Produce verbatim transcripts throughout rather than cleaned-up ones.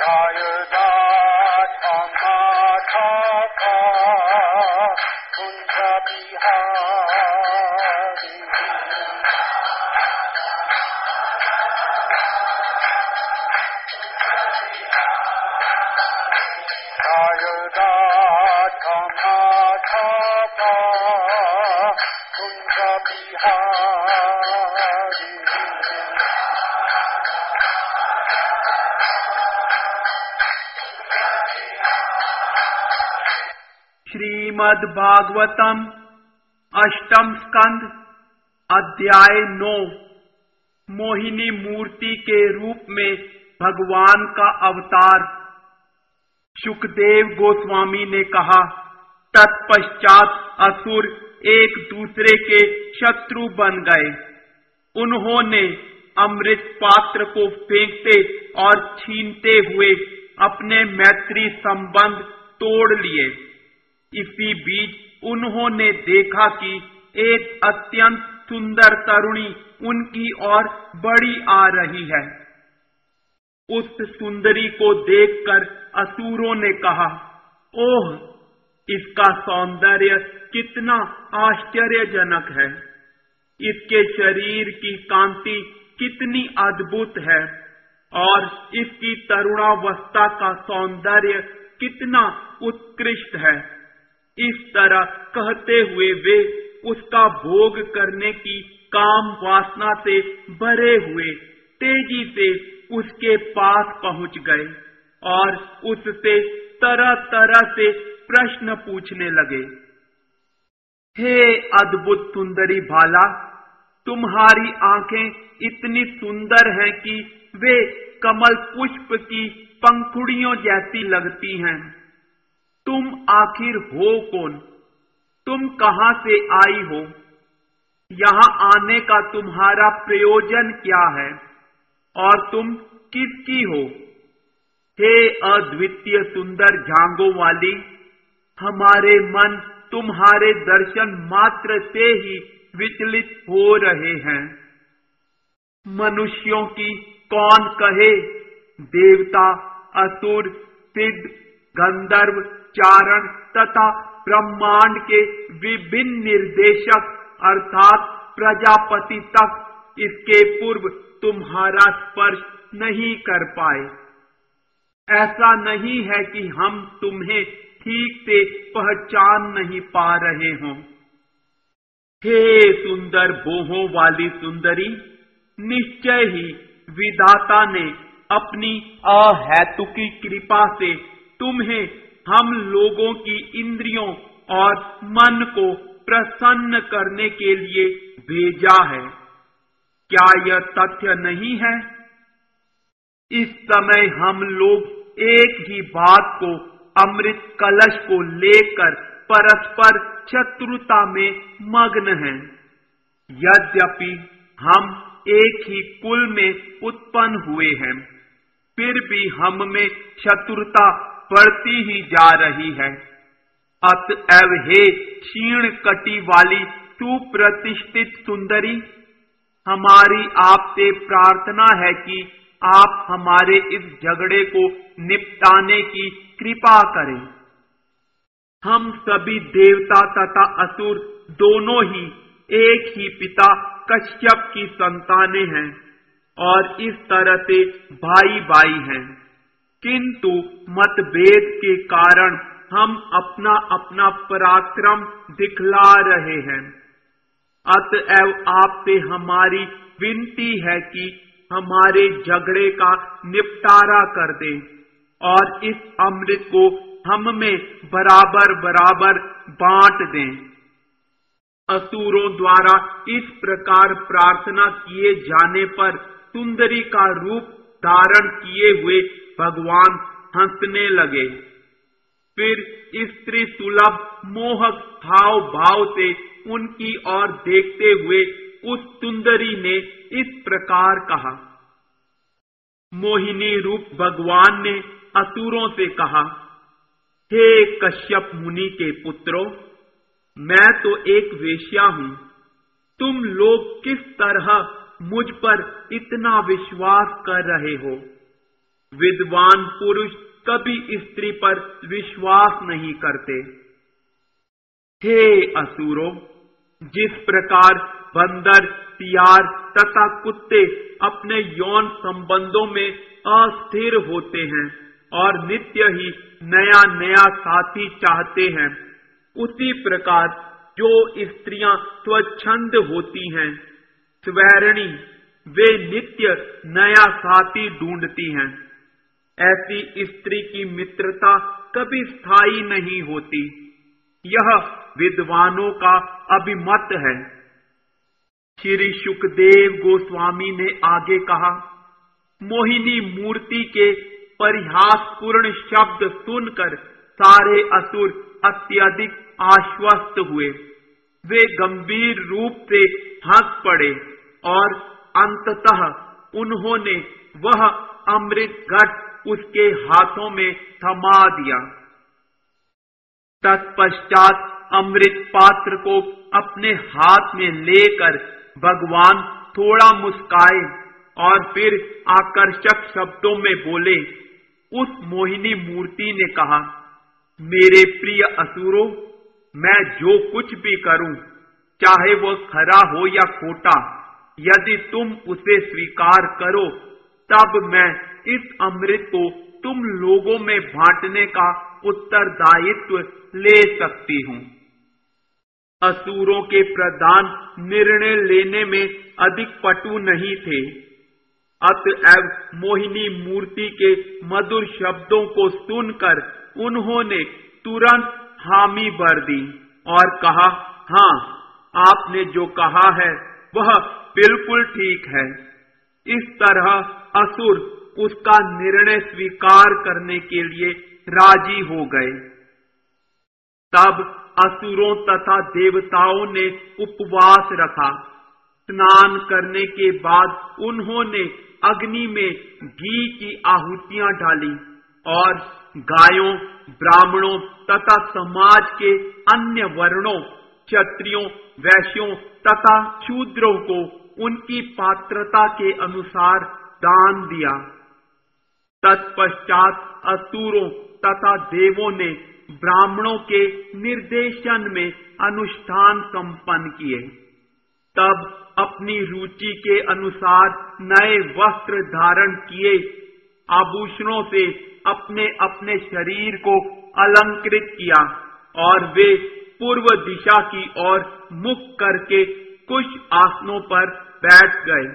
श्रीमद् भागवतम अष्टम स्कंद अध्याय नौ। मोहिनी मूर्ति के रूप में भगवान का अवतार। शुकदेव गोस्वामी ने कहा, तत्पश्चात असुर एक दूसरे के शत्रु बन गए। उन्होंने अमृत पात्र को फेंकते और छीनते हुए अपने मैत्री संबंध तोड़ लिए। इसी बीच उन्होंने देखा कि एक अत्यंत सुंदर तरुणी उनकी ओर बढ़ी आ रही है। उस सुंदरी को देखकर असुरों ने कहा, ओह, इसका सौंदर्य कितना आश्चर्यजनक है। इसके शरीर की कांति कितनी अद्भुत है और इसकी तरुणावस्था का सौंदर्य कितना उत्कृष्ट है। इस तरह कहते हुए वे उसका भोग करने की काम वासना से भरे हुए तेजी से उसके पास पहुंच गए और उससे तरह तरह से प्रश्न पूछने लगे। हे अद्भुत सुंदरी बाला, तुम्हारी आंखें इतनी सुंदर हैं कि वे कमल पुष्प की पंखुड़ियों जैसी लगती हैं। तुम आखिर हो कौन? तुम कहां से आई हो? यहां आने का तुम्हारा प्रयोजन क्या है और तुम किसकी हो? हे अद्वितीय सुंदर जांघों वाली, हमारे मन तुम्हारे दर्शन मात्र से ही विचलित हो रहे हैं। मनुष्यों की कौन कहे, देवता, असुर, सिद्ध, गंधर्व, चारण तथा ब्रह्मांड के विभिन्न निर्देशक अर्थात प्रजापति तक इसके पूर्व तुम्हारा स्पर्श नहीं कर पाए। ऐसा नहीं है कि हम तुम्हें ठीक से पहचान नहीं पा रहे हों। हे सुंदर बोहों वाली सुंदरी, निश्चय ही विधाता ने अपनी अहेतुकी कृपा से तुम्हें हम लोगों की इंद्रियों और मन को प्रसन्न करने के लिए भेजा है। क्या यह तथ्य नहीं है? इस समय हम लोग एक ही बात को, अमृत कलश को लेकर परस्पर शत्रुता में मग्न हैं। यद्यपि हम एक ही कुल में उत्पन्न हुए हैं, फिर भी हम में शत्रुता बढ़ती ही जा रही है। अतएव हे क्षीण कटी वाली सुप्रतिष्ठित सुंदरी, हमारी आपसे प्रार्थना है कि आप हमारे इस झगड़े को निपटाने की कृपा करें। हम सभी देवता तथा असुर दोनों ही एक ही पिता कश्यप की संतानें हैं और इस तरह से भाई भाई हैं, किंतु मतभेद के कारण हम अपना अपना पराक्रम दिखला रहे हैं। अतएव आपसे हमारी विनती है कि हमारे झगड़े का निपटारा कर दें और इस अमृत को हम में बराबर बराबर बांट दें। असुरों द्वारा इस प्रकार प्रार्थना किए जाने पर सुंदरी का रूप धारण किए हुए भगवान हंसने लगे। फिर स्त्री सुलभ मोहक भाव भाव से उनकी ओर देखते हुए उस सुंदरी ने इस प्रकार कहा। मोहिनी रूप भगवान ने असुरों से कहा, हे कश्यप मुनि के पुत्रों, मैं तो एक वेश्या हूं। तुम लोग किस तरह मुझ पर इतना विश्वास कर रहे हो? विद्वान पुरुष कभी स्त्री पर विश्वास नहीं करते। हे असुरों, जिस प्रकार बंदर, सियार तथा कुत्ते अपने यौन संबंधों में अस्थिर होते हैं और नित्य ही नया नया साथी चाहते हैं, उसी प्रकार जो स्त्रियां स्वच्छंद होती हैं, स्वैरिणी, वे नित्य नया साथी ढूंढती हैं। ऐसी स्त्री की मित्रता कभी स्थायी नहीं होती। यह विद्वानों का अभिमत है। श्री सुखदेव गोस्वामी ने आगे कहा, मोहिनी मूर्ति के परिहासपूर्ण शब्द सुनकर सारे असुर अत्यधिक आश्वस्त हुए। वे गंभीर रूप से हंस पड़े और अंततः उन्होंने वह अमृत घट उसके हाथों में थमा दिया। तत्पश्चात अमृत पात्र को अपने हाथ में लेकर भगवान थोड़ा मुस्काए और फिर आकर्षक शब्दों में बोले। उस मोहिनी मूर्ति ने कहा, मेरे प्रिय असुरों, मैं जो कुछ भी करूं, चाहे वह खरा हो या खोटा, यदि तुम उसे स्वीकार करो, तब मैं इस अमृत को तुम लोगों में बांटने का उत्तरदायित्व ले सकती हूं। असुरों के प्रधान निर्णय लेने में अधिक पटु नहीं थे, अतएव मोहिनी मूर्ति के मधुर शब्दों को सुनकर उन्होंने तुरंत हामी भर दी और कहा, हाँ, आपने जो कहा है वह बिल्कुल ठीक है। इस तरह असुर उसका निर्णय स्वीकार करने के लिए राजी हो गए। तब असुरों तथा देवताओं ने उपवास रखा। स्नान करने के बाद उन्होंने अग्नि में घी की आहुतियां डाली और गायों, ब्राह्मणों तथा समाज के अन्य वर्णों, क्षत्रियों, वैश्यों तथा शूद्रों को उनकी पात्रता के अनुसार दान दिया। तत्पश्चात असुरों तथा देवों ने ब्राह्मणों के निर्देशन में अनुष्ठान संपन्न किए। तब अपनी रुचि के अनुसार नए वस्त्र धारण किए, आभूषणों से अपने अपने शरीर को अलंकृत किया और वे पूर्व दिशा की ओर मुख करके कुछ आसनों पर बैठ गए।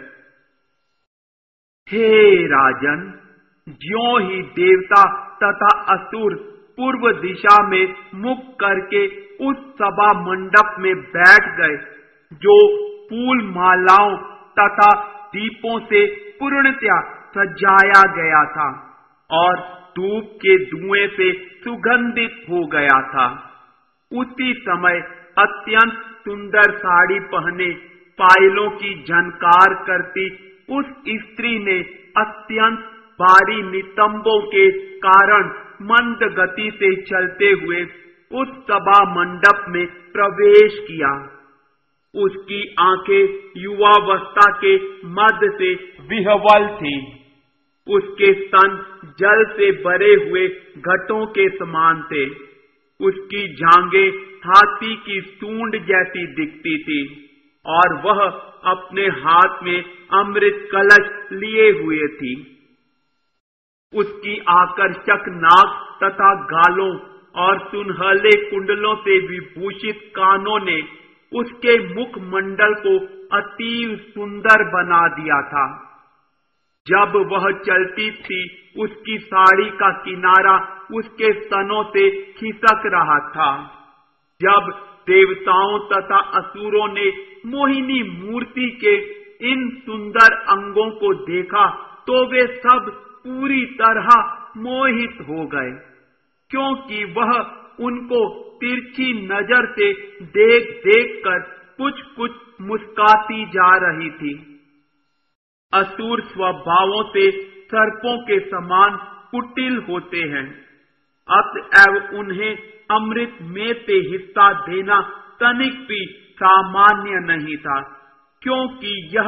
हे राजन, ज्यों ही देवता तथा असुर पूर्व दिशा में मुख करके उस सभा मंडप में बैठ गए, जो फूल मालाओं तथा दीपों से पूर्णतया सजाया गया था और धूप के धुएं से सुगंधित हो गया था, उसी समय अत्यंत सुंदर साड़ी पहने, पायलों की झनकार करती उस स्त्री ने अत्यंत भारी नितंबों के कारण मंद गति से चलते हुए उस सभा मंडप में प्रवेश किया। उसकी आंखें युवावस्था के मध्य से विह्वल थी। उसके स्तन जल से भरे हुए घटों के समान थे। उसकी जांघें हाथी की सूंड जैसी दिखती थी और वह अपने हाथ में अमृत कलश लिए हुए थी। उसकी आकर्षक नाक तथा गालों और सुनहले कुंडलों से विभूषित कानों ने उसके मुख मंडल को अतीव सुंदर बना दिया था। जब वह चलती थी, उसकी साड़ी का किनारा उसके स्तनों से खिसक रहा था। जब देवताओं तथा असुरों ने मोहिनी मूर्ति के इन सुंदर अंगों को देखा, तो वे सब पूरी तरह मोहित हो गए, क्योंकि वह उनको तिरछी नजर से देख देख कर कुछ कुछ मुस्काती जा रही थी। असुर स्वभावों से सर्पों के समान कुटिल होते हैं, अतएव उन्हें अमृत में से हिस्सा देना तनिक भी सामान्य नहीं था, क्योंकि यह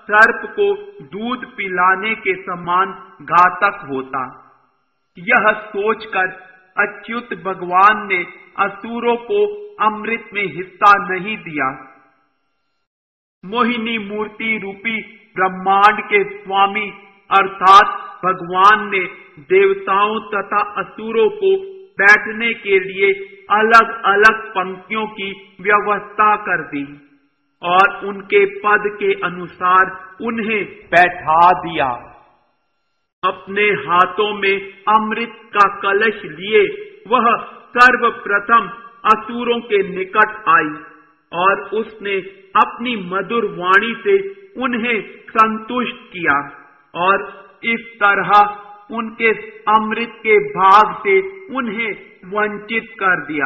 सर्प को दूध पिलाने के समान घातक होता। यह सोचकर अच्युत भगवान ने असुरों को अमृत में हिस्सा नहीं दिया। मोहिनी मूर्ति रूपी ब्रह्मांड के स्वामी अर्थात भगवान ने देवताओं तथा असुरों को बैठने के लिए अलग अलग पंक्तियों की व्यवस्था कर दी और उनके पद के अनुसार उन्हें बैठा दिया। अपने हाथों में अमृत का कलश लिए वह सर्वप्रथम असुरों के निकट आई और उसने अपनी मधुर वाणी से उन्हें संतुष्ट किया और इस तरह उनके अमृत के भाग से उन्हें वंचित कर दिया।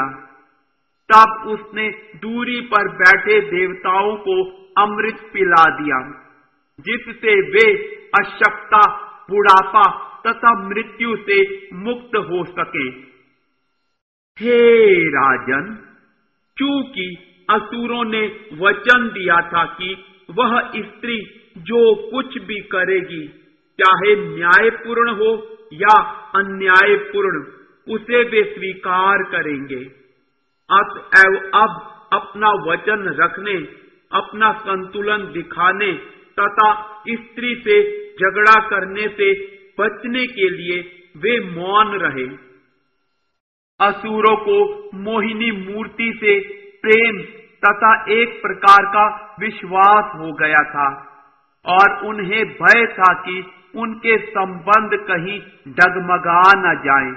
तब उसने दूरी पर बैठे देवताओं को अमृत पिला दिया, जिससे वे अशक्तता, बुढ़ापा तथा मृत्यु से मुक्त हो सके। हे राजन, चूंकि असुरों ने वचन दिया था कि वह स्त्री जो कुछ भी करेगी, चाहे न्यायपूर्ण हो या अन्यायपूर्ण, उसे वे स्वीकार करेंगे। अतएव अब अपना वचन रखने, अपना संतुलन दिखाने तथा स्त्री से झगड़ा करने से बचने के लिए वे मौन रहे। असुरों को मोहिनी मूर्ति से प्रेम तथा एक प्रकार का विश्वास हो गया था और उन्हें भय था कि उनके संबंध कहीं डगमगा न जाएं।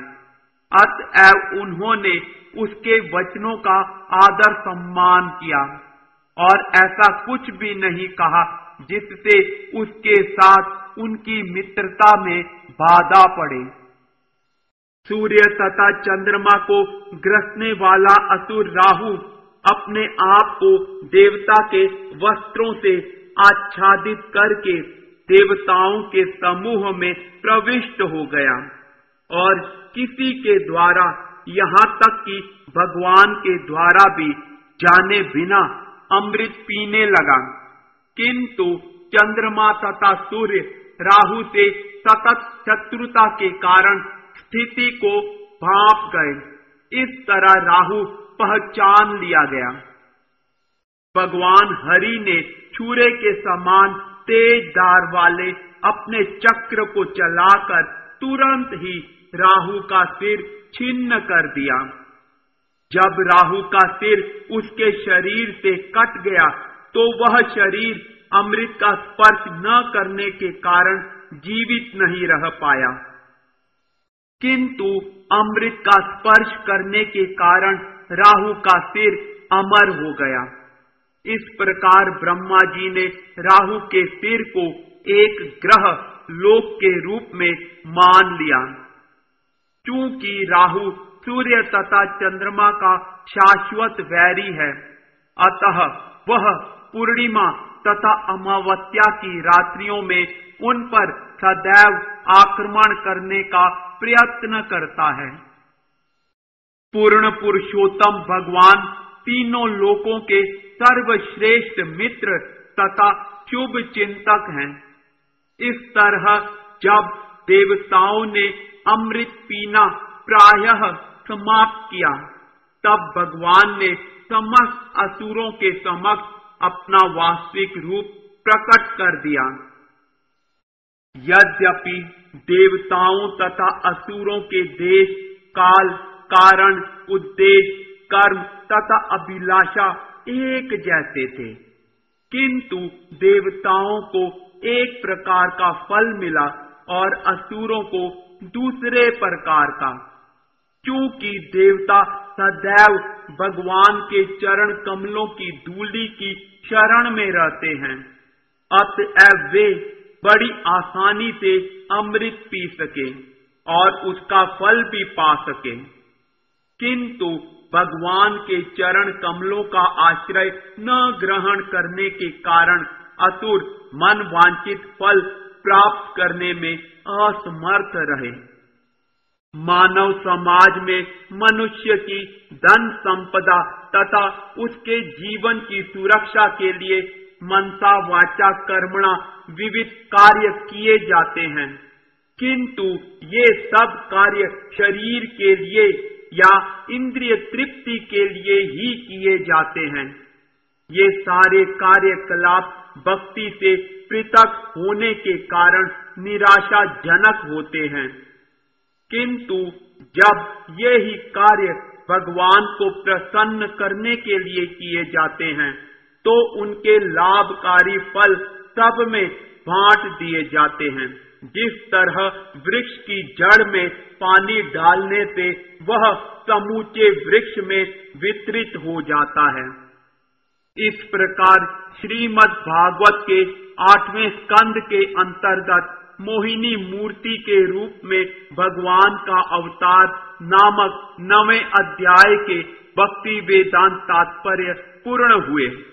अतएव उन्होंने उसके वचनों का आदर सम्मान किया और ऐसा कुछ भी नहीं कहा जिससे उसके साथ उनकी मित्रता में बाधा पड़े। सूर्य तथा चंद्रमा को ग्रसने वाला असुर राहु अपने आप को देवता के वस्त्रों से आच्छादित करके देवताओं के समूह में प्रविष्ट हो गया और किसी के द्वारा, यहाँ तक कि भगवान के द्वारा भी जाने बिना अमृत पीने लगा। किंतु चंद्रमा तथा सूर्य राहु से सतत शत्रुता के कारण स्थिति को भांप गए। इस तरह राहु पहचान लिया गया। भगवान हरि ने छुरे के समान तेज धार वाले अपने चक्र को चलाकर तुरंत ही राहु का सिर छिन्न कर दिया। जब राहु का सिर उसके शरीर से कट गया तो वह शरीर अमृत का स्पर्श न करने के कारण जीवित नहीं रह पाया, किंतु अमृत का स्पर्श करने के कारण राहु का सिर अमर हो गया। इस प्रकार ब्रह्मा जी ने राहु के सिर को एक ग्रह लोक के रूप में मान लिया। चूंकि राहु सूर्य तथा चंद्रमा का शाश्वत वैरी है, अतः वह पूर्णिमा तथा अमावस्या की रात्रियों में उन पर सदैव आक्रमण करने का प्रयत्न करता है। पूर्ण पुरुषोत्तम भगवान तीनों लोकों के सर्वश्रेष्ठ मित्र तथा शुभ चिंतक हैं। इस तरह जब देवताओं ने अमृत पीना प्रायः समाप्त किया, तब भगवान ने समस्त असुरों के समक्ष अपना वास्तविक रूप प्रकट कर दिया। यद्यपि देवताओं तथा असुरों के देश, काल, कारण, उद्देश्य, कर्म तथा अभिलाषा एक जैसे थे, किंतु देवताओं को एक प्रकार का फल मिला और असुरों को दूसरे प्रकार का। क्योंकि देवता सदैव भगवान के चरण कमलों की धूलि की शरण में रहते हैं, अतएव वे बड़ी आसानी से अमृत पी सके और उसका फल भी पा सके। किंतु भगवान के चरण कमलों का आश्रय न ग्रहण करने के कारण असुर मन वांछित फल प्राप्त करने में असमर्थ रहे। मानव समाज में मनुष्य की धन संपदा तथा उसके जीवन की सुरक्षा के लिए मनसा वाचा कर्मणा विविध कार्य किए जाते हैं, किंतु ये सब कार्य शरीर के लिए या इंद्रिय तृप्ति के लिए ही किए जाते हैं। ये सारे कार्यकलाप भक्ति से पृथक होने के कारण निराशाजनक होते हैं, किंतु जब ये ही कार्य भगवान को प्रसन्न करने के लिए किए जाते हैं तो उनके लाभकारी फल सब में बांट दिए जाते हैं। जिस तरह वृक्ष की जड़ में पानी डालने से वह समूचे वृक्ष में वितरित हो जाता है, इस प्रकार श्रीमद् भागवत के आठवें स्कंद के अंतर्गत मोहिनी मूर्ति के रूप में भगवान का अवतार नामक नवें अध्याय के भक्ति वेदांत तात्पर्य पूर्ण हुए।